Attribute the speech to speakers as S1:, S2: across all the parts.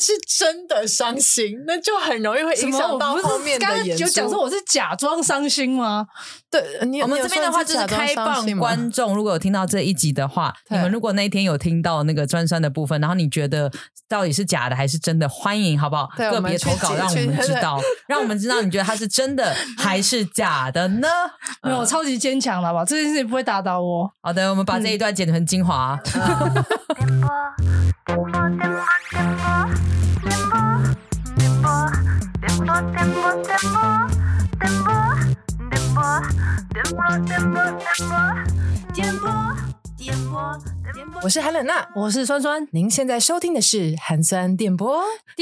S1: 是真的伤心，那就很容易会影响到后面的演出。
S2: 刚刚有讲说我是假装伤心吗？
S1: 对，
S3: 我们这边的话就是开放观众，如果有听到这一集的话，你们如果那一天有听到那个专酸的部分，然后你觉得到底是假的还是真的，欢迎好不好？个别投稿让我们知道，让我们知道你觉得它是真的还是假的呢？
S2: 没有，我超级坚强了，好不好？这件事情不会打倒我。
S3: 好的，我们把这一段剪成精华。
S1: 我是韩冷娜，
S2: 我是酸酸，
S1: 您现在收听的是寒酸电波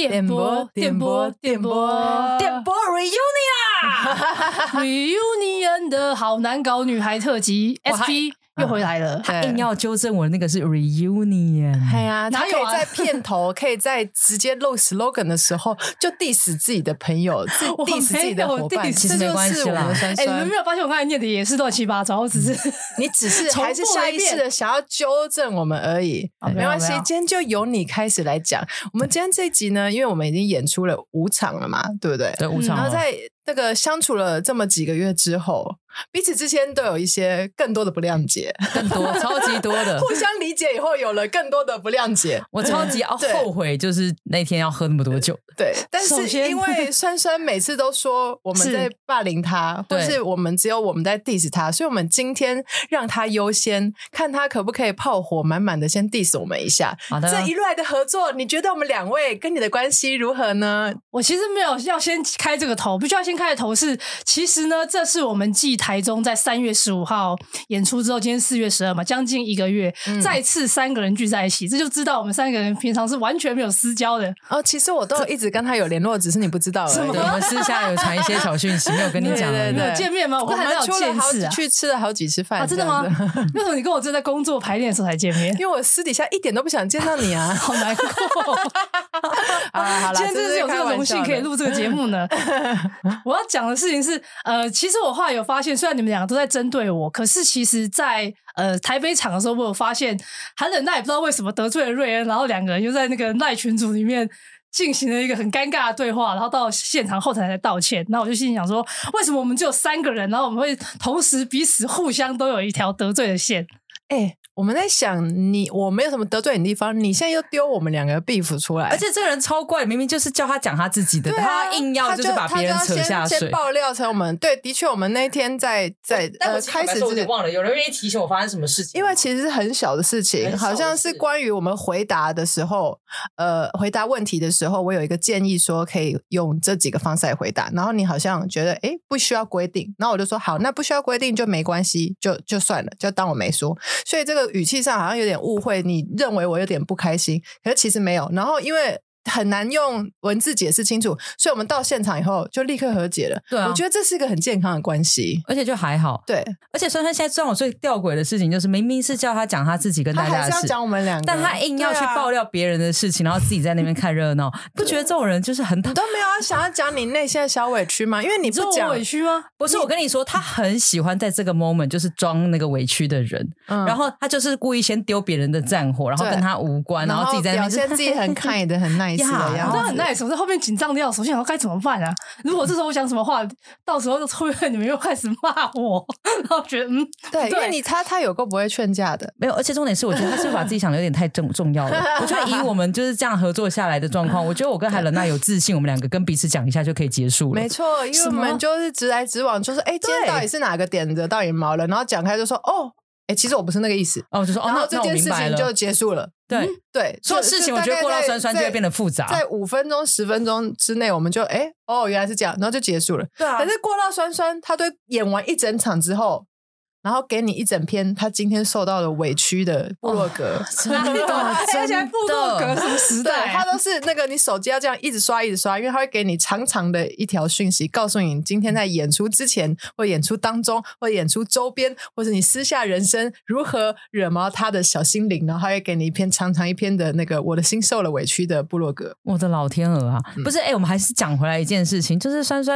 S2: Reunion 的好难搞女孩特辑 SP 又回来了，
S3: 他硬要纠正我那个是 reunion。
S1: 哎呀，他可以在片头，可以在直接露 slogan 的时候就 diss 自己的朋友，diss 自己的伙伴，
S3: 其实没关系啦。
S2: 你们没有发现我刚才念的也是乱七八糟，只是
S1: 你只是还是下意识的想要纠正我们而已。没关系，今天就由你开始来讲。我们今天这一集呢，因为我们已经演出了5场了嘛，对不对？
S3: 对，5场。
S1: 然后在那个相处了这么几个月之后，彼此之间都有一些更多的不谅解，
S3: 更多超级多的
S1: 互相理解以后有了更多的不谅解。
S3: 我超级后悔，就是那天要喝那么多酒。
S1: 对，但是因为酸酸每次都说我们在霸凌他，或是我们只有我们在 diss 他，所以我们今天让他优先，看他可不可以炮火满满的先 diss 我们一下。
S3: 好的，
S1: 这一路来的合作，你觉得我们2位跟你的关系如何呢？
S2: 我其实没有要先开这个头，必须要先开的头是，其实呢，这是我们继台中在3月15号演出之后，今天4月12嘛，将近1个月，再次3个人聚在一起，这就知道我们3个人平常是完全没有私交的。
S1: 其实我都有一直跟他有联络，只是你不知道而已。
S3: 对，我们私下有传一些小讯息，没有跟你讲。
S2: 对，有见面吗？我跟他有见识啊，
S1: 去吃了好几次饭。
S2: 真的吗？为什么你跟我只在工作排练的时候才见面？
S1: 因为我私底下一点都不想见到你啊，
S2: 好难过。
S1: 好啦，
S2: 今天真是有这个荣幸可以录这个节目呢。我要讲的事情是，其实我后来有发现，虽然你们2个都在针对我，可是其实在台北场的时候，我有发现韩冷娜也不知道为什么得罪了瑞恩，然后2个人就在那个赖群组里面进行了一个很尴尬的对话，然后到现场后台才道歉。然后我就心里想说，为什么我们只有3个人，然后我们会同时彼此互相都有一条得罪的线？
S1: 我们在想我没有什么得罪你的地方，你现在又丢我们2个 beef 出来，
S3: 而且这个人超怪，明明就是叫他讲他自己的，他硬要就是把别人扯下水，
S1: 先爆料成我们。对，的确我们那天在开始
S3: 我有点忘了，有人愿意提醒我发生什么事情，
S1: 因为其实是很小的事情，好像是关于我们回答的时候，回答问题的时候，我有一个建议说可以用这几个方式来回答，然后你好像觉得不需要规定，然后我就说好，那不需要规定就没关系，就算了，就当我没说。所以这个语气上好像有点误会，你认为我有点不开心，可是其实没有。然后因为很难用文字解释清楚，所以我们到现场以后就立刻和解了。
S3: 对啊，
S1: 我觉得这是一个很健康的关系，
S3: 而且就还好。
S1: 对，
S3: 而且酸酸现在让我最吊诡的事情就是，明明是叫他讲他自己跟大家的事，
S1: 他还是要讲我们2个，
S3: 但他硬要去爆料别人的事情，然后自己在那边看热闹。不觉得这种人就是很……
S1: 你都没有想要讲你内心的小委屈吗？因为你不讲
S2: 委屈吗？
S3: 不是，我跟你说，他很喜欢在这个 moment 就是装那个委屈的人，然后他就是故意先丢别人的战火，然后跟他无关，然后自己在那边
S1: 表现自己很kind的很 nice 的样子。
S2: 很 nice， 我在后面紧张的要死，我想要该怎么办啊？如果这时候我讲什么话，到时候会不会你们又开始骂我？然后觉得
S1: 对，因为你他有够不会劝架的，
S3: 没有，而且重点是，我觉得他是把自己想的有点太重要了。我觉得以我们就是这样合作下来的状况，我觉得我跟海伦娜有自信，我们2个跟彼此讲一下就可以结束了。
S1: 没错，因为我们就是直来直往，就是今天到底是哪个点惹到你毛了，然后讲开就说其实我不是那个意思，
S3: 就说
S1: 然后这件事情就结束了。对，
S3: 所有事情我觉得过到酸酸就会变得复杂，
S1: 在5分钟10分钟之内我们就原来是这样，然后就结束了。对啊，可是过到酸酸他都演完一整场之后，然后给你一整篇他今天受到的委屈的部落格，
S2: 真的，而且部落格什么时代，
S1: 他都是那个你手机要这样一直刷，因为他会给你长长的一条讯息，告诉你今天在演出之前或演出当中或演出周边，或者你私下人生如何惹毛他的小心灵，然后他会给你一篇长长一篇的那个我的心受了委屈的部落格。
S3: 我的老天鹅啊！不是我们还是讲回来一件事情，就是酸酸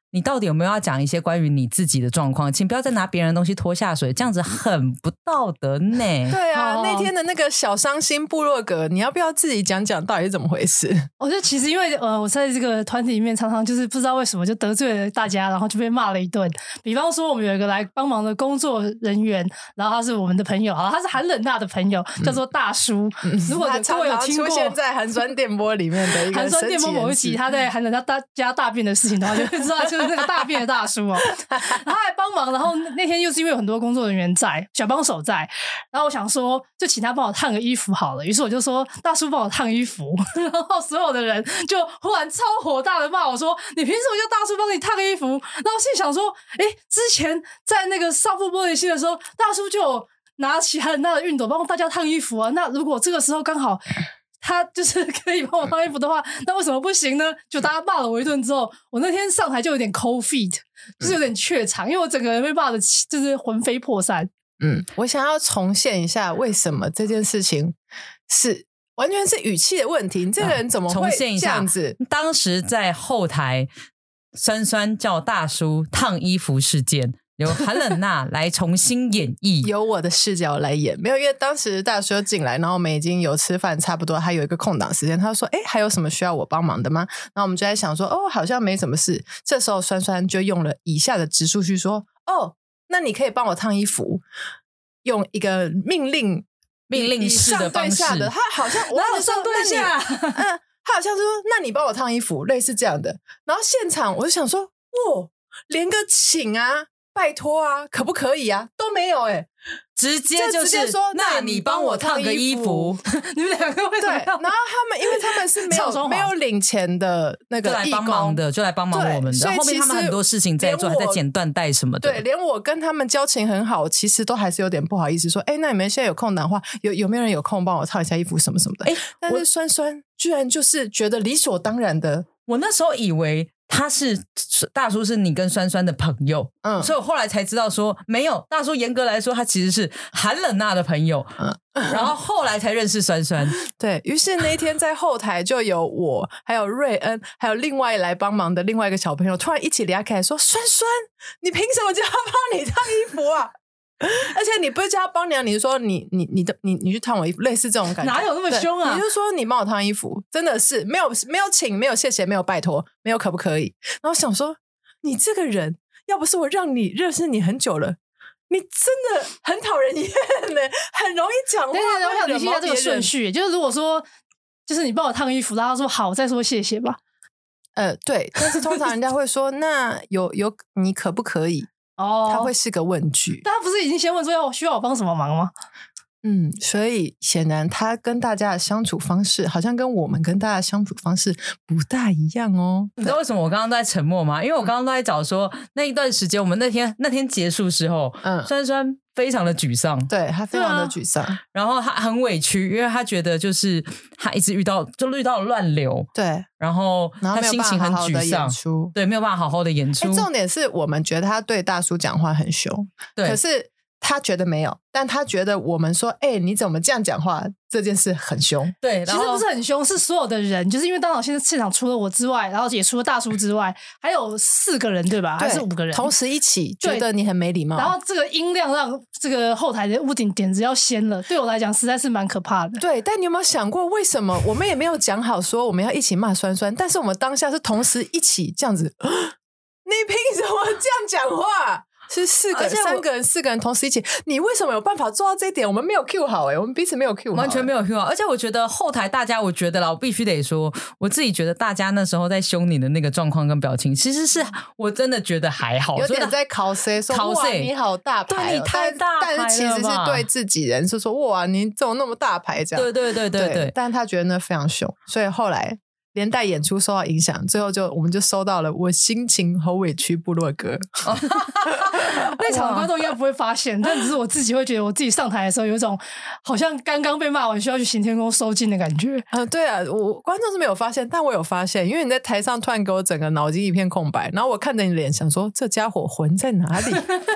S3: 你到底有没有要讲一些关于你自己的状况？请不要再拿别人的东西拖下水，这样子很不道德呢。
S1: 对啊，那天的那个小伤心部落格，你要不要自己讲讲到底是怎么回事？
S2: 我觉得其实因为我在这个团体里面常常就是不知道为什么就得罪了大家，然后就被骂了一顿。比方说我们有一个来帮忙的工作人员，然后他是我们的朋友，他是韩冷娜的朋友，叫做大叔。如果各位有听过
S1: 出现在寒酸电波里面的一个
S2: 寒酸电波某一集，他在韩冷娜家大便的事情的话，就会知道就是那个大便的大叔然后他还帮忙，然后那天又是因为有很多工作人员在，小帮手在，然后我想说就请他帮我烫个衣服好了，于是我就说大叔帮我烫衣服，然后所有的人就忽然超火大的骂我说你凭什么叫大叔帮你烫衣服？然后我心里想说之前在那个少妇玻璃心的时候，大叔就有拿起韩冷娜的熨斗帮大家烫衣服啊，那如果这个时候刚好他就是可以帮我烫衣服的话，那为什么不行呢？就大家骂了我一顿之后，我那天上台就有点 cold feet， 就是有点怯场，因为我整个人被骂的就是魂飞魄散。
S1: 我想要重现一下为什么这件事情是完全是语气的问题，你这个人怎么会这样子？
S3: 当时在后台酸酸叫大叔烫衣服事件，由韩冷娜来重新演绎，
S1: 由我的视角来演。没有，因为当时大叔进来，然后我们已经有吃饭差不多，还有一个空档时间，他说还有什么需要我帮忙的吗？然后我们就在想说好像没什么事。这时候酸酸就用了以下的直述句说那你可以帮我烫衣服，用一个命令
S3: 式的方式
S1: 他好像我
S2: 有上对下
S1: 他好像说那你帮我烫衣服，类似这样的。然后现场我就想说连个请啊拜托啊可不可以啊都没有
S3: 直接就是
S1: 说
S3: 那你帮我烫个衣服
S2: 你们两个会
S1: 对，然后他们因为他们是没有领钱的那个义工
S3: 就来帮忙我们的，后面他们很多事情在做，还在剪缎带什么的。
S1: 对，连我跟他们交情很好，其实都还是有点不好意思说那你们现在有空档的话，有没有人有空帮我烫一下衣服什么什么的。但是酸酸居然就是觉得理所当然的。
S3: 我那时候以为他是大叔是你跟酸酸的朋友，所以我后来才知道说没有，大叔严格来说他其实是韩冷娜的朋友，然后后来才认识酸酸。
S1: 对，于是那一天在后台就有我还有瑞恩还有另外来帮忙的另外一个小朋友突然一起离开说酸酸你凭什么叫他帮你烫衣服啊？而且你不是叫他帮娘，你是说你去烫我衣服，类似这种感觉。
S2: 哪有那么凶啊？
S1: 你就说你帮我烫衣服，真的是没有请，没有谢谢，没有拜托，没有可不可以。然后想说你这个人要不是我认识你很久了，你真的很讨人厌很容易讲话。
S2: 对，我想理清一下这个顺序，就是如果说就是你帮我烫衣服，然后说好再说谢谢吧。
S1: 对，但是通常人家会说那有你可不可以？他会是个问句，
S2: 但他不是已经先问说需要我帮什么忙吗？
S1: 所以显然他跟大家的相处方式好像跟我们跟大家的相处方式不大一样哦。
S3: 你知道为什么我刚刚都在沉默吗？因为我刚刚都在找说那一段时间我们那天结束时候酸酸非常的沮丧，
S1: 对，他非常的沮丧，
S3: 然后他很委屈，因为他觉得就是他一直遇到了乱流，
S1: 对，
S3: 然后他心情很沮丧，对，没有办法好好的演出。
S1: 重点是我们觉得他对大叔讲话很凶，对，可是他觉得没有，但他觉得我们说你怎么这样讲话这件事很凶。
S2: 对，其实不是很凶，是所有的人，就是因为当时现场除了我之外，然后也除了大叔之外还有4个人对吧？还是5个人
S1: 同时一起觉得你很没礼貌，
S2: 然后这个音量让这个后台的屋顶简直要掀了，对我来讲实在是蛮可怕的。
S1: 对，但你有没有想过为什么我们也没有讲好说我们要一起骂酸酸，但是我们当下是同时一起这样子你凭什么这样讲话？是3个人4个人同时一起，你为什么有办法做到这一点？我们没有 Q 好我们彼此没有 Q 好，
S3: 完全没有 Q 好。而且我觉得后台大家，我觉得啦，我必须得说，我自己觉得大家那时候在凶你的那个状况跟表情，其实是我真的觉得还好，
S1: 有点在cos说哇你好大牌，
S3: 对你太大牌了吧，
S1: 但是其实是对自己人是说哇你怎么那么大牌这样，
S3: 对，
S1: 但他觉得那非常凶，所以后来连带演出受到影响，最后我们就收到了我心情好委屈部落格
S2: 那场观众应该不会发现，但只是我自己会觉得我自己上台的时候有一种好像刚刚被骂完需要去行天宫收金的感觉。
S1: 对啊，我观众是没有发现，但我有发现，因为你在台上突然给我整个脑筋一片空白，然后我看着你脸想说这家伙魂在哪里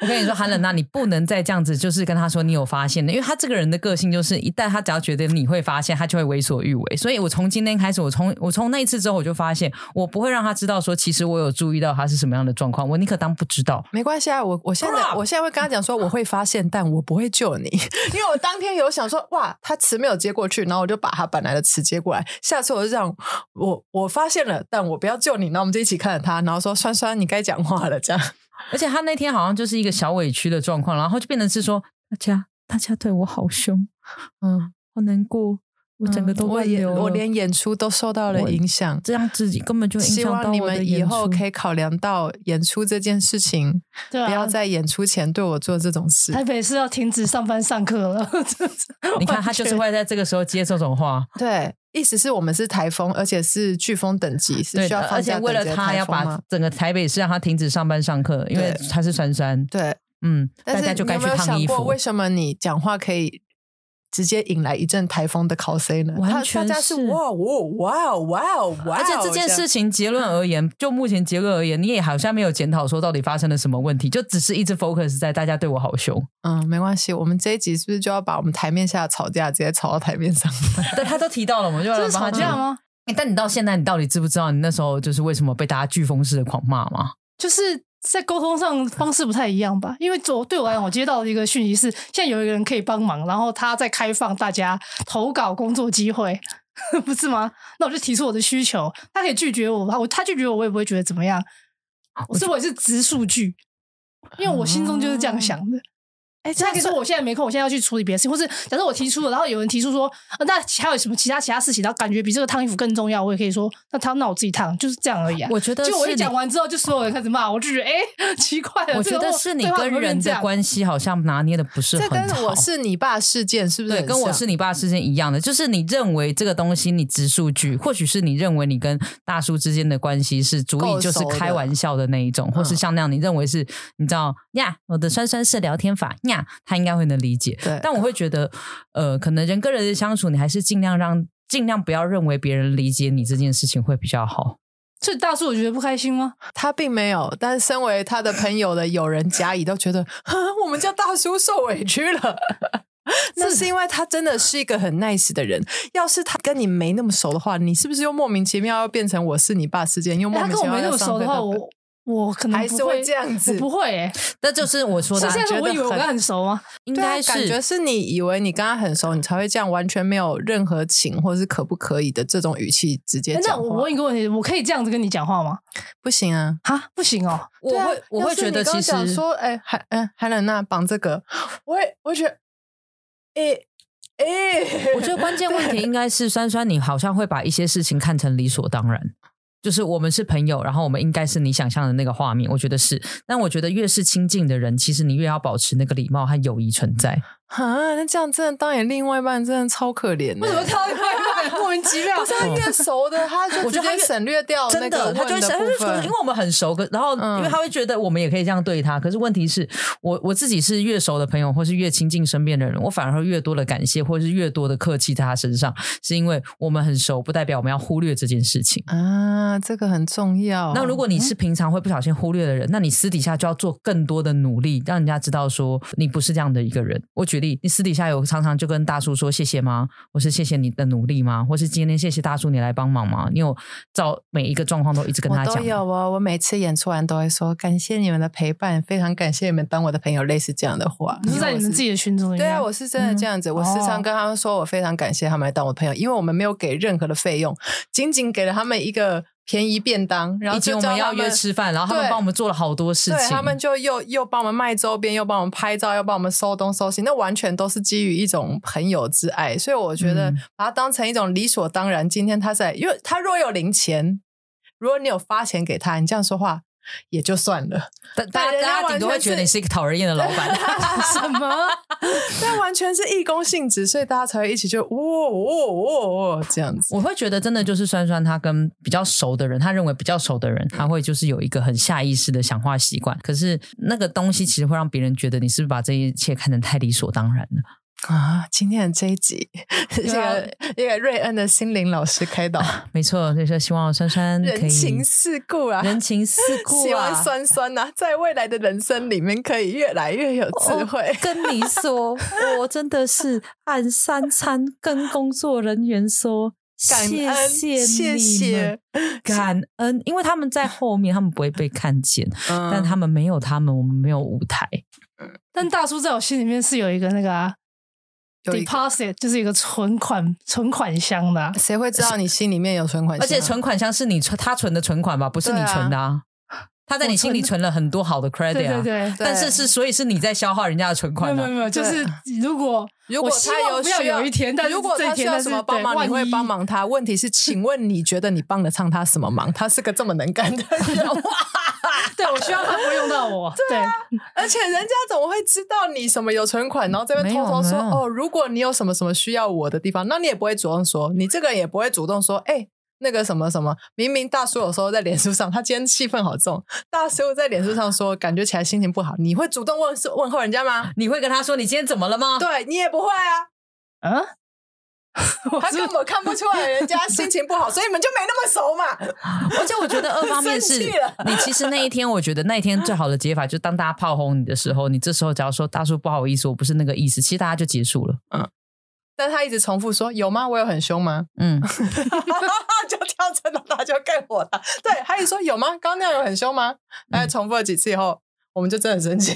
S3: 我跟你说，韩冷娜，你不能再这样子，就是跟他说你有发现的，因为他这个人的个性就是，一旦他只要觉得你会发现，他就会为所欲为。所以我从今天开始，我从那一次之后，我就发现，我不会让他知道说，其实我有注意到他是什么样的状况，我宁可当不知道。
S1: 没关系啊，我现在会跟他讲说，我会发现，但我不会救你，因为我当天有想说，哇，他词没有接过去，然后我就把他本来的词接过来，下次我就这样，我发现了，但我不要救你，然后我们就一起看着他，然后说，酸酸，你该讲话了，这样。
S3: 而且他那天好像就是一个小委屈的状况，然后就变成是说大家对我好凶，好难过，我整个都乱流了，
S1: 我连演出都受到了影响，
S3: 这样自己根本就影响到我的演出。希望你们
S1: 以后可以考量到演出这件事情，不要在演出前对我做这种事。
S2: 台北是要停止上班上课了
S3: 你看他就是会在这个时候接这种话。
S1: 对，意思是我们是台风，而且是飓风等级，是需要放假等级的台风吗？
S3: 而且为了他要把整个台北市让他停止上班上课，因为他是酸酸。
S1: 对，
S3: 大家就该去烫衣服。
S1: 但是你有没有想过，为什么你讲话可以直接引来一阵台风的考 C 呢？
S3: 完全
S1: 大家是哇！
S3: 而且这件事情结论而言，就目前结论而言，你也好像没有检讨说到底发生了什么问题，就只是一直 focus 在大家对我好凶。
S1: 没关系，我们这一集是不是就要把我们台面下的吵架直接吵到台面上？
S3: 对，他都提到了，我们就要
S2: 这是吵架吗？
S3: 但你到现在，你到底知不知道你那时候就是为什么被大家飓风式的狂骂吗？
S2: 就是在沟通上方式不太一样吧，因为对我来讲，我接到的一个讯息是，现在有一个人可以帮忙，然后他在开放大家投稿工作机会，不是吗？那我就提出我的需求，他可以拒绝我，他拒绝我，我也不会觉得怎么样。所以我也是直数据，因为我心中就是这样想的。他可以说我现在没空，我现在要去处理别的事情，或是假设我提出了，然后有人提出说，那还有什么其他事情，然后感觉比这个烫衣服更重要，我也可以说，那我自己烫，就是这样而已啊。
S3: 我觉得
S2: 就我一讲完之后，就所有人开始骂，我就觉得奇怪了。
S3: 我觉得是你跟人的关系好像拿捏的不是很好。
S1: 这跟我是你爸事件是不是？
S3: 对，跟我是你爸事件一样的，就是你认为这个东西你直数据，或许是你认为你跟大叔之间的关系是足以就是开玩笑的那一种，或是像那样你认为是你知道呀，我的酸酸是聊天法呀，他应该会能理解。但我会觉得可能人跟人的相处，你还是尽量不要认为别人理解你这件事情会比较好。
S2: 所以大叔我觉得不开心吗？
S1: 他并没有，但是身为他的朋友的友人甲乙都觉得我们家大叔受委屈了。那是因为他真的是一个很 nice 的人，要是他跟你没那么熟的话，你是不是又莫名其妙要变成我是你爸事件，又莫名其妙要上
S2: 他跟我没那么熟的话，我可能
S1: 还是会这样子。
S2: 我不会
S3: 那就是我说的。
S2: 是现在我以为我跟他很熟吗？
S3: 应该是
S1: 感觉是你以为你跟他很熟，你才会这样完全没有任何情或是可不可以的这种语气直接讲话。
S2: 那我问一个问题，我可以这样子跟你讲话吗？
S1: 不行啊，
S2: 不行哦。
S3: 我会觉得其实
S1: 讲说，韩冷娜绑这个，我会觉得，
S3: 我觉得关键问题应该是酸酸，你好像会把一些事情看成理所当然。就是我们是朋友，然后我们应该是你想象的那个画面，我觉得是。但我觉得越是亲近的人，其实你越要保持那个礼貌和友谊存在。
S1: 那这样真的当你另外一半真的超可怜的。
S2: 为什么挑另外一半莫名其妙？
S1: 不是他越熟的，他就直接省略掉那个
S3: 他就会因为我们很熟，然后因为他会觉得我们也可以这样对他。可是问题是我自己是越熟的朋友，或是越亲近身边的人，我反而会越多的感谢，或是越多的客气在他身上，是因为我们很熟，不代表我们要忽略这件事情
S1: 啊。这个很重要。
S3: 那如果你是平常会不小心忽略的人，那你私底下就要做更多的努力，让人家知道说你不是这样的一个人。我举例，你私底下有常常就跟大叔说谢谢吗？或是谢谢你的努力吗？或是今天谢谢大叔你来帮忙吗？你有照每一个状况都一直跟他讲吗？
S1: 我都有我每次演出完都会说感谢你们的陪伴，非常感谢你们当我的朋友，类似这样的话。
S2: 你是在你们自己的群组里面？
S1: 对啊，我是真的这样子。我时常跟他们说我非常感谢他们来当我的朋友，因为我们没有给任何的费用，仅仅给了他们一个便宜便当，然后就
S3: 以及我们要约吃饭，然后他们帮我们做了好多事情。
S1: 对，他们就又帮我们卖周边，又帮我们拍照，又帮我们收东收西，那完全都是基于一种朋友之爱。所以我觉得把它当成一种理所当然。今天他在，因为他若有零钱，如果你有发钱给他，你这样说话也就算了，
S3: 大家顶多会觉得你是一个讨人厌的老板。
S2: 什么？
S1: 但完全是义工性质，所以大家才会一起就这样子。
S3: 我会觉得真的就是酸酸他跟比较熟的人，他认为比较熟的人，他会就是有一个很下意识的讲话习惯，可是那个东西其实会让别人觉得你是不是把这一切看成太理所当然了。
S1: 啊，今天的这一集一个瑞恩的心灵老师开导，
S3: 没错，就是希望酸酸可以
S1: 人情世故啊，
S3: 人情世故啊，
S1: 希望酸酸啊，在未来的人生里面可以越来越有智慧。
S3: 跟你说，我真的是按3餐跟工作人员说。
S1: 感恩，谢谢，
S3: 感恩，因为他们在后面，他们不会被看见，但他们没有他们，我们没有舞台。
S2: 但大叔在我心里面是有一个那个deposit， 就是一个存款箱的。
S1: 谁会知道你心里面有存款箱？
S3: 而且存款箱是他存的存款吧，不是你存的啊。他在你心里存了很多好的 credit 啊，
S2: 对，
S3: 但是所以是你在消耗人家的存款，
S2: 没有，就是如果
S1: 他
S2: 不要有一天，但是
S1: 如果他需要什么帮忙，你会帮忙他。问题是，请问你觉得你帮得上他什么忙？他是个这么能干的人，
S2: 对，我需要他不会用到我，对啊，
S1: 而且人家怎么会知道你什么有存款，然后这边偷偷说哦，如果你有什么什么需要我的地方，那你也不会主动说，你这个人也不会主动说，那个什么什么，明明大叔有时候在脸书上，他今天气氛好重，大叔在脸书上说感觉起来心情不好，你会主动问候人家吗？
S3: 你会跟他说你今天怎么了吗？
S1: 对，你也不会啊。他根本看不出来人家心情不好，所以你们就没那么熟嘛。
S3: 而且我觉得二方面是你其实那一天，我觉得那一天最好的解法就是当大家炮轰你的时候，你这时候只要说大叔不好意思，我不是那个意思，其实大家就结束了。
S1: 但他一直重复说有吗？我有很凶吗？就跳针了，他就更火大。对，他一直说有吗？刚刚那样有很凶吗？重复了几次以后，我们就真的很生气。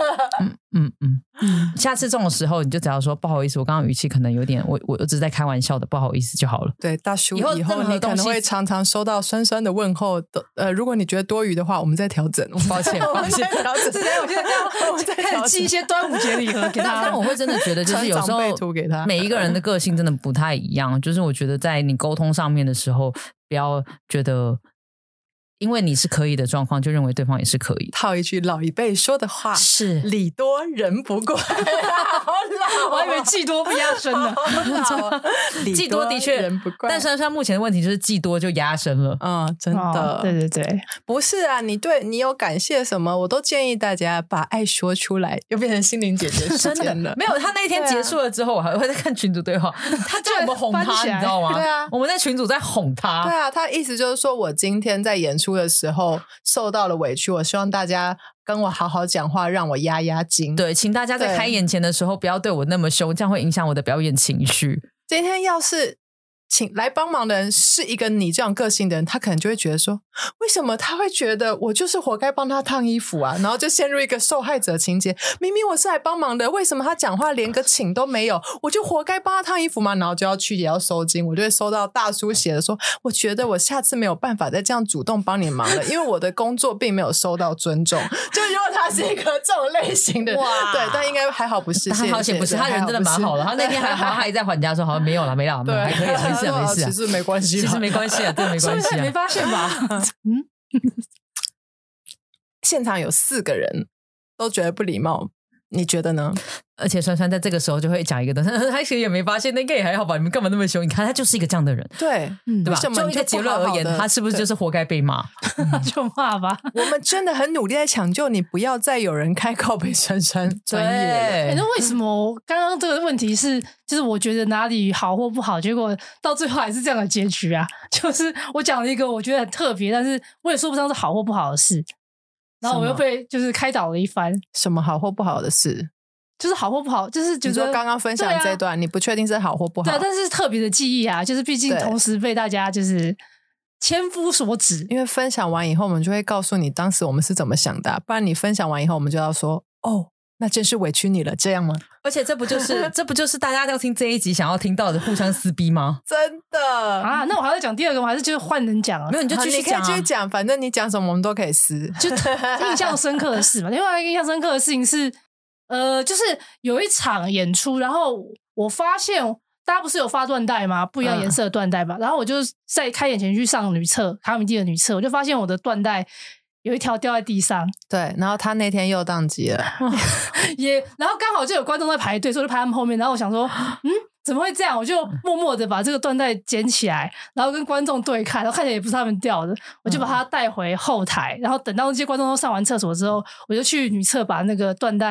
S3: 下次这种时候，你就只要说不好意思，我刚刚语气可能有点，我只是在开玩笑的，不好意思就好了。
S1: 对，大叔，以后你可能会常常收到酸酸的问候的。如果你觉得多余的话，我们再调整。
S3: 抱歉，
S1: 我们再调整。
S2: 我现在开始寄一些端午节礼盒给他。
S3: 但我会真的觉得，就是有时候每一个人的个性真的不太一样。就是我觉得在你沟通上面的时候，不要觉得。因为你是可以的状况，就认为对方也是可以的。
S1: 套一句老一辈说的话，
S3: 是
S1: 礼多人不怪。好老，
S2: 我还以为技多不压身呢。
S3: 技多的确
S1: 人不怪，
S3: 但酸酸目前的问题就是技多就压身了。
S1: 真的，
S2: 对，
S1: 不是啊，你有感谢什么，我都建议大家把爱说出来，又变成心灵姐姐时间了。
S3: 没有，他那一天结束了之后，我还会在看群组对话，他叫我们哄他，你知道吗？
S1: 对啊，
S3: 我们在群组在哄他。
S1: 对啊，他意思就是说我今天在演出的时候受到了委屈，我希望大家跟我好好讲话，让我压压惊。
S3: 对，请大家在开演前的时候不要对我那么凶，这样会影响我的表演情绪。
S1: 今天要是请来帮忙的人是一个你这样个性的人，他可能就会觉得说，为什么他会觉得我就是活该帮他烫衣服啊？然后就陷入一个受害者情节。明明我是来帮忙的，为什么他讲话连个请都没有？我就活该帮他烫衣服吗？然后就要去也要收金，我就会收到大叔写的说，我觉得我下次没有办法再这样主动帮你忙了，因为我的工作并没有受到尊重。就如果他是一个这种类型的，对，但应该还好不是，
S3: 他好险不是，他人真的蛮好的。他那天还在还价说，好像没有了，还可以，没事没事，
S1: 其实没关系，
S3: 其实没关系啊，真的没关系啊，
S2: 没发现吧？
S1: 现场有4个人都觉得不礼貌，你觉得呢？
S3: 而且酸酸在这个时候就会讲一个东西，他其实也没发现，那应该也还好吧？你们干嘛那么凶？你看他就是一个这样的人，
S1: 对
S3: 对吧？就一个结论而言，他是不是就是活该被骂？
S2: 就骂吧。
S1: 我们真的很努力在抢救你，不要再有人开口被酸酸专业。
S2: 那为什么刚刚这个问题是，就是我觉得哪里好或不好，结果到最后还是这样的结局啊？就是我讲了一个我觉得很特别，但是我也说不上是好或不好的事，然后我又被就是开导了一番。
S1: 什么好或不好的事？
S2: 就是好或不好，就是觉得你
S1: 说刚刚分享这段，你不确定是好或不好，
S2: 对，但是特别的记忆啊，就是毕竟同时被大家就是千夫所指。
S1: 因为分享完以后，我们就会告诉你当时我们是怎么想的，不然你分享完以后，我们就要说哦，那真是委屈你了，这样吗？
S3: 而且这不就是大家要听这一集想要听到的互相撕逼吗？
S1: 真的
S2: 啊！那我还要讲第二个吗？还是就是换人讲啊？
S3: 没有，你就继续讲，
S1: 你可以继续讲，反正你讲什么我们都可以撕。
S2: 就印象深刻的事嘛。另外一个印象深刻的事情是，就是有一场演出，然后我发现大家不是有发缎带吗？不一样颜色的缎带吧。然后我就在开演前去上女厕，卡米蒂的女厕，我就发现我的缎带有一条掉在地上。
S1: 对，然后他那天又宕机了，
S2: 然后刚好就有观众在排队，所以我就排他们后面。然后我想说，怎么会这样？我就默默的把这个缎带捡起来，然后跟观众对看，然后看起来也不是他们掉的，我就把它带回后台。然后等到那些观众都上完厕所之后，我就去女厕把那个缎带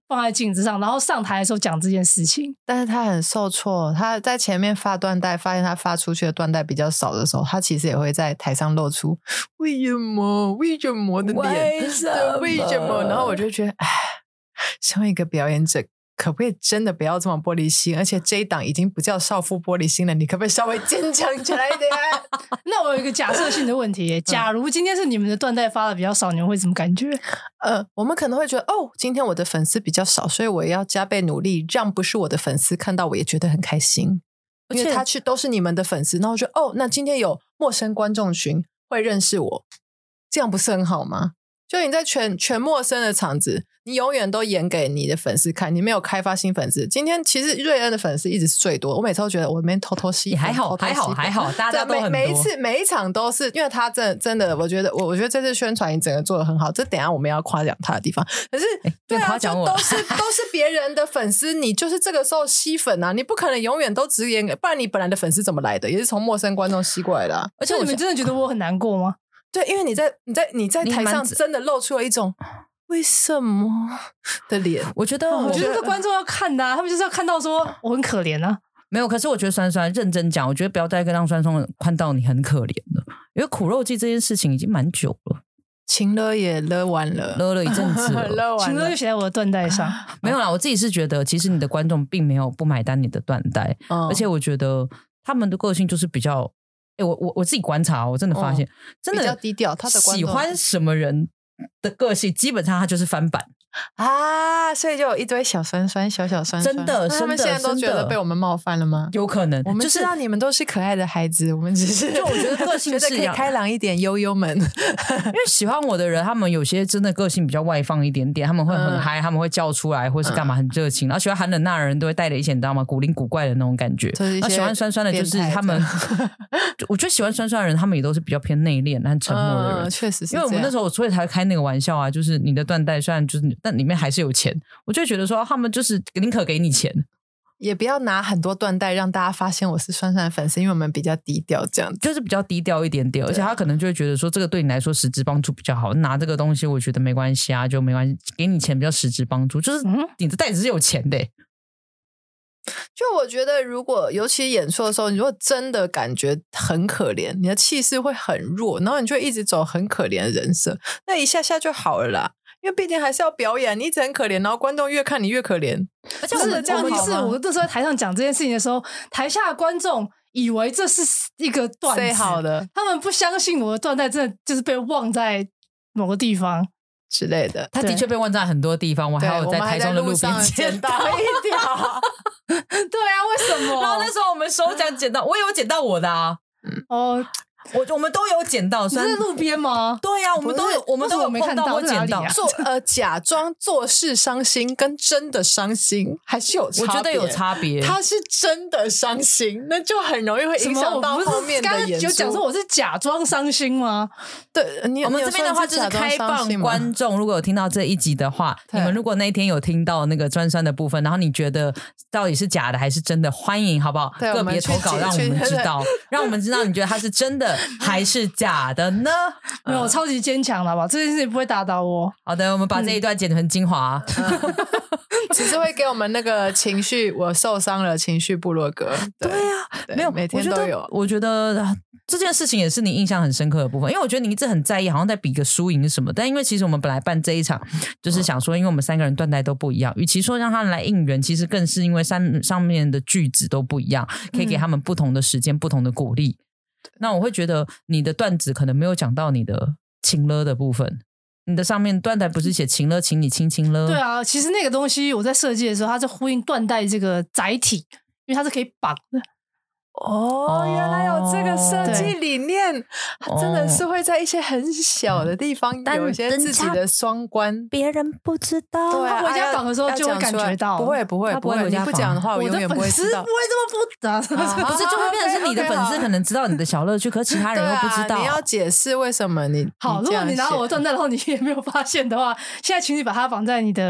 S2: 放在镜子上，然后上台的时候讲这件事情。
S1: 但是他很受挫，他在前面发断带，发现他发出去的断带比较少的时候，他其实也会在台上露出为什么的脸，为什么？然后我就觉得，哎，身为一个表演者，可不可以真的不要这么玻璃心？而且这一档已经不叫少妇玻璃心了，你可不可以稍微坚强起来一点？
S2: 那我有一个假设性的问题，假如今天是你们的断带发的比较少，你们会怎么感觉？
S1: 我们可能会觉得，哦，今天我的粉丝比较少，所以我要加倍努力，让不是我的粉丝看到我也觉得很开心，因为他去都是你们的粉丝，然后我觉得，哦，那今天有陌生观众群会认识我，这样不是很好吗？就你在全陌生的场子，你永远都演给你的粉丝看，你没有开发新粉丝。今天其实瑞恩的粉丝一直是最多，我每次都觉得我们偷偷吸粉，
S3: 还好，大家都很多。
S1: 每一场都是，因为他真的，我觉得这次宣传你整个做得很好，这等一下我们要夸奖他的地方。可是对啊，就都是别人的粉丝，你就是这个时候吸粉啊，你不可能永远都只演给，不然你本来的粉丝怎么来的？也是从陌生观众吸过来的啊。
S2: 而且你们真的觉得我很难过吗？
S1: 对，因为你在台上真的露出了一种为什么的脸。
S2: 我觉得这观众要看的啊，他们就是要看到说我很可怜啊。
S3: 没有，可是我觉得酸酸认真讲，我觉得不要再让酸酸看到你很可怜了，因为苦肉计这件事情已经蛮久了。
S1: 情勒也勒完了，
S3: 勒了一阵子了，
S2: 情勒就写在我的缎带上。
S3: 没有啦，我自己是觉得，其实你的观众并没有不买单你的缎带，而且我觉得他们的个性就是比较。我自己观察，我真的发现，真的
S1: 比较低调。他的
S3: 喜欢什么人的个性，基本上他就是翻版
S1: 啊，所以就有一堆小酸酸、小酸酸。
S3: 真的，
S1: 他们现在都觉得被我们冒犯了吗？
S3: 有可能，
S1: 我们知道你们都是可爱的孩子，我们只是
S3: 就我觉得个性是
S1: 可以开朗一点，悠悠们。
S3: 因为喜欢我的人，他们有些真的个性比较外放一点点，他们会很嗨，他们会叫出来，或是干嘛很热情。然后喜欢寒冷那的人都会带了一些你知道吗？古灵古怪的那种感觉。那喜欢酸酸的，就是他们。我觉得喜欢酸酸的人，他们也都是比较偏内敛、很沉默的人。
S1: 确实是，
S3: 因为我们那时候所以才开那个玩笑啊，就是你的缎带虽然就是，但里面还是有钱。我就觉得说，他们就是宁可给你钱，
S1: 也不要拿很多缎带让大家发现我是酸酸的粉丝，因为我们比较低调，这样子
S3: 就是比较低调一点点。而且他可能就会觉得说，这个对你来说实质帮助比较好，拿这个东西我觉得没关系啊，就没关系，给你钱比较实质帮助，就是你的袋子是有钱的。
S1: 就我觉得，如果尤其演出的时候，你如果真的感觉很可怜，你的气势会很弱，然后你就会一直走很可怜的人设，那一下下就好了啦。因为毕竟还是要表演，你一直很可怜，然后观众越看你越可怜。
S2: 而且我们这样是我那时候在台上讲这件事情的时候，台下的观众以为这是一个段子，
S1: 好的，
S2: 他们不相信我的段带真的就是被忘在某个地方
S1: 之类的。
S3: 他的确被忘在很多地方，我还有在台中的路边捡到
S1: 一条。
S2: 对啊，为什么？
S3: 然后那时候我们手奖捡到，我也有捡到我的啊。
S2: 哦。
S3: 我们都有捡到，
S2: 你是在路边吗？
S3: 对呀、啊，我们都有
S2: 没看到，
S3: 我捡到。
S1: 假装做事伤心跟真的伤心还是有差别，
S3: 我觉得有差别。
S1: 他是真的伤心，那就很容易会影响到后面的演出。
S2: 有讲说我是假装伤心吗？
S1: 对，
S3: 我们这边的话就是开放观众，如果有听到这一集的话，你们如果那天有听到那个专酸的部分，然后你觉得到底是假的还是真的，欢迎好不好？个别投稿让我们知道，让我们知道你觉得他是真的还是假的呢？
S2: 没有，我超级坚强了，好不好？这件事情不会打倒我。
S3: 好的，我们把这一段剪成精华，
S1: 只是会给我们那个情绪，我受伤了情绪部落格。
S3: 对啊，没有，
S1: 每天都有。
S3: 我觉得这件事情也是你印象很深刻的部分，因为我觉得你一直很在意，好像在比个输赢什么。但因为其实我们本来办这一场，就是想说，因为我们三个人缎带都不一样，与其说让他们来应援，其实更是因为上面的句子都不一样，可以给他们不同的时间、不同的鼓励。那我会觉得你的段子可能没有讲到你的情勒的部分，你的上面缎带不是写情勒，请你亲勒？
S2: 对啊，其实那个东西我在设计的时候，它是呼应缎带这个载体，因为它是可以绑的。
S1: 哦，原来有这个设计理念，真的是会在一些很小的地方有一些自己的双关，
S3: 别人不知道。
S2: 对啊，回家绑的时候就会感觉到。
S1: 不会，你不讲的话，我永远不会知道。
S2: 不会这么复杂，
S3: 不是就会变成是你的粉丝可能知道你的小乐趣，可是其他人又不知道。
S1: 你要解释为什么你
S2: 好。如果你拿我的缎带，然后你也没有发现的话，现在请你把它绑在你的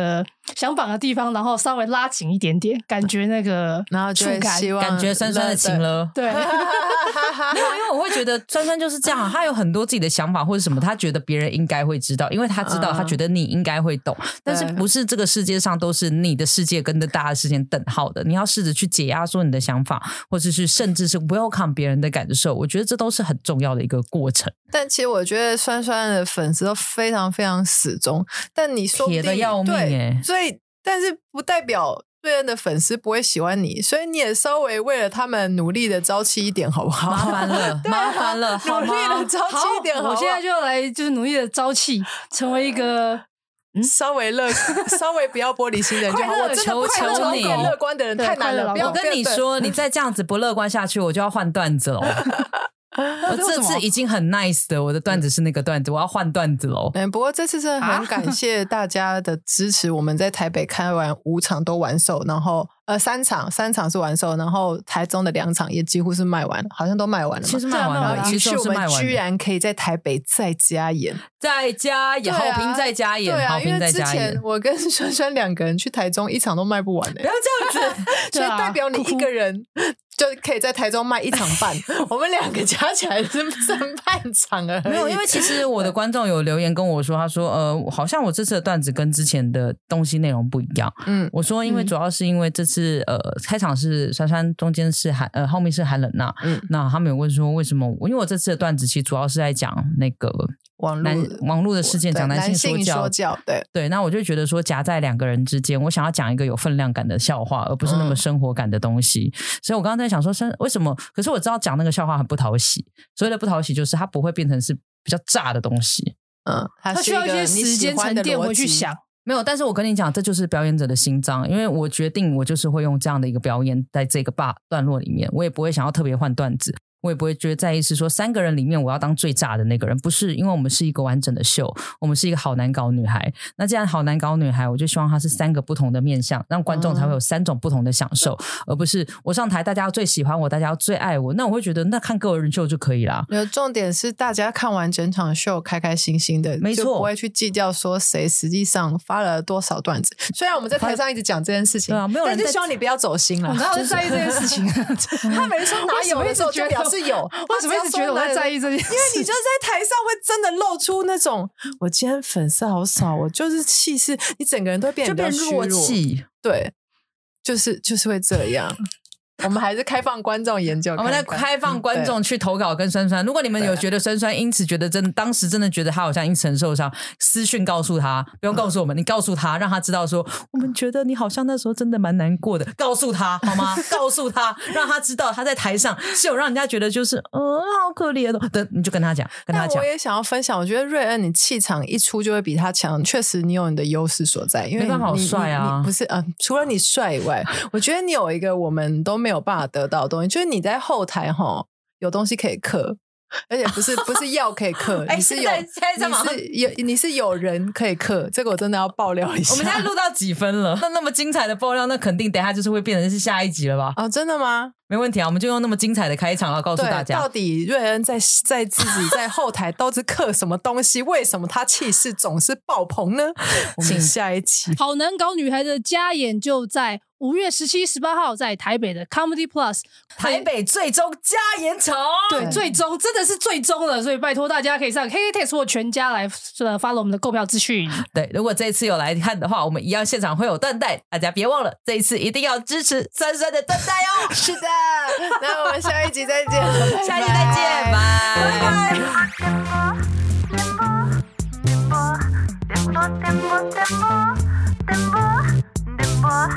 S2: 想绑的地方，然后稍微拉紧一点点，感觉那个
S1: 然后就会希望
S3: 感觉酸酸的情了。
S2: 对，
S3: 没有，因为我会觉得酸酸就是这样，他有很多自己的想法或者什么，他觉得别人应该会知道，因为他知道，他觉得你应该会懂，但是不是这个世界上都是你的世界跟大家的世界等号的，你要试着去解压说你的想法，或者是甚至是 welcome 别人的感受，我觉得这都是很重要的一个过程。
S1: 但其实我觉得酸酸的粉丝都非常非常死忠，但你说
S3: 铁的要命欸，
S1: 所以但是不代表瑞恩的粉丝不会喜欢你，所以你也稍微为了他们努力的朝气一点好不好？
S3: 麻烦了麻烦了，
S1: 努力的朝气一点好不好？
S2: 我现在就要来就是努力的朝气，成为一个
S1: 稍微不要玻璃心的人就好。我真的快乐你乐观的人太难了。
S3: 我跟你说，你再这样子不乐观下去，我就要换段子了。我这次已经很 nice 的，我的段子是那个段子，我要换段子喽。
S1: 不过这次真的很感谢大家的支持，我们在台北开完5场都完售，然后3场是完售，然后台中的2场也几乎是卖完了，好像都卖完了。
S3: 其实卖完了，
S1: 于是我们居然可以在台北再加演，
S3: 好评再加演，好评再加演。因为之前
S1: 我跟酸酸2个人去台中1场都卖不完不
S3: 要这样子，
S1: 所以代表你一个人就可以在台中卖1场半，我们2个加起来是剩半场而已。
S3: 没有，因为其实我的观众有留言跟我说，他说好像我这次的段子跟之前的东西内容不一样。我说因为主要是因为这次开场是酸酸，中间是后面是韩冷娜。那他们有问说为什么？因为我这次的段子其实主要是在讲那个网络的事件，讲男性说教，对，那我就觉得说夹在2个人之间，我想要讲一个有分量感的笑话，而不是那么生活感的东西。所以我刚刚在想说为什么？可是我知道讲那个笑话很不讨喜，所谓的不讨喜就是它不会变成是比较炸的东西。
S2: 它需要一些时间沉淀回去想。
S3: 没有，但是我跟你讲，这就是表演者的心脏，因为我决定我就是会用这样的一个表演在这个段落里面，我也不会想要特别换段子，我也不会觉得在意是说3个人里面我要当最炸的那个人，不是，因为我们是一个完整的秀，我们是一个好难搞女孩。那既然好难搞女孩，我就希望它是3个不同的面向，让观众才会有3种不同的享受，而不是我上台大家要最喜欢我，大家要最爱我，那我会觉得那看个人秀就可以啦。
S1: 重点是大家看完整场秀开开心心的，
S3: 没错，
S1: 就不会去计较说谁实际上发了多少段子。虽然我们在台上一直讲这件事情，
S3: 对啊，没有人，
S1: 但是希望你不要走心了。
S2: 我刚刚在意这件事情，
S1: 他每次说哪有的时候就表示有，
S2: 为什么一直觉得我在在意这件事情？
S1: 因为你就是在台上会真的露出那种我今天粉丝好少，我就是气势，你整个人都会变得比较
S3: 弱气，
S1: 对，就是会这样。我们还是开放观众研究看看，
S3: 我们在开放观众去投稿跟酸酸。如果你们有觉得酸酸因此觉得当时真的觉得他好像因此很受伤，私讯告诉他，不用告诉我们，你告诉他，让他知道说我们觉得你好像那时候真的蛮难过的，告诉他好吗？告诉他，让他知道他在台上是有让人家觉得就是好可怜哦的，你就跟他讲，
S1: 但我也想要分享，我觉得瑞恩你气场一出就会比他强，确实你有你的优势所在，因为
S3: 没办法，好帅啊！
S1: 不是除了你帅以外，我觉得你有一个我们都没有办法得到的东西，就是你在后台有东西可以嗑，而且不是药可以嗑，你是有人可以嗑，这个我真的要爆料一下。
S3: 我们现在录到几分了？那么精彩的爆料，那肯定等一下就是会变成是下一集了吧？
S1: 真的吗？
S3: 没问题啊，我们就用那么精彩的开场，然后告诉大家，
S1: 到底瑞恩在自己在后台都是嗑什么东西？为什么他气势总是爆棚呢？我们下一期
S2: 好难搞女孩的加演就在5月17、18号在台北的 Comedy Plus
S3: 台北最终加演场，
S2: 对，最终真的是最终了，所以拜托大家可以上 KKTix 或全家来follow我们的购票资讯。
S3: 对，如果这一次有来看的话，我们一样现场会有缎带，大家别忘了这一次一定要支持酸酸的缎带哦。
S1: 是的，那我们下一集再见，
S3: 下一集再见，拜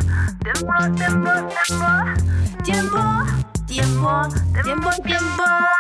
S4: 拜。